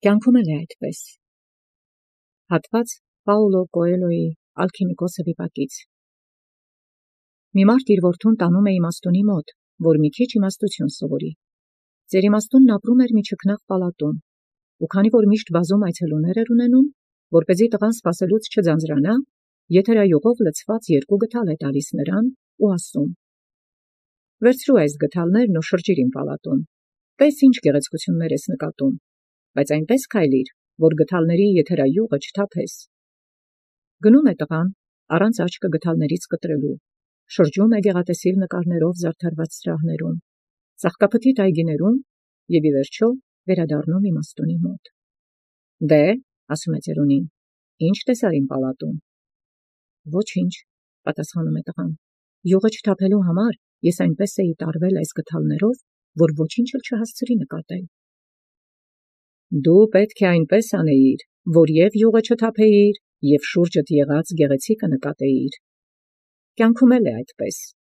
Կյանքում էլ է այդպես։ Հատված Պաուլո Կոելոյի Ալքիմիկոսը վիպակից։ Մի մարդ իր որդուն տանում է իմաստունի մոտ, որ մի քիչ իմաստություն սովորի։ Ձեր իմաստունն ապրում էր մի չքնաղ պալատում, ու քանի որ միշտ բազում այցելուներ էր ունենում, որպեսզի տղան սպասելուց չձանձրանա, եթերայուղով լցված 2 գդալ է տալիս նրան ու ասում. «Վերցրու այս գդալներն ու շրջիր իմ պալատում, տես ինչ գեղեցկություններ ես նկատում, բայց այնպես քայլիր, որ գդալների եթերայուղը չթափես»։ Գնում է տղան, առանց աչքը գդալներից կտրելու, շրջում է գեղատեսիլ նկարներով զարդարված սրահներում, ծաղկափթիթ այգիներում և ի վերջո վերադառնում իմաստունի մոտ։ «Դե», ասում է ծերունին, «ինչ տեսար իմ պալատում»։ «Ոչինչ», պատասխանում է տղան, «յուղը չթափելու համար ես այնպես էի տարվել այս գդալներով, որ ոչինչ էլ չհասցրի նկատել»։ «Դու պետք է այնպես անեիր, որ և յուղը չթափեիր, և շուրջդ եղած գեղեցիկը նկատեիր»։ Կյանքում էլ է այդպես։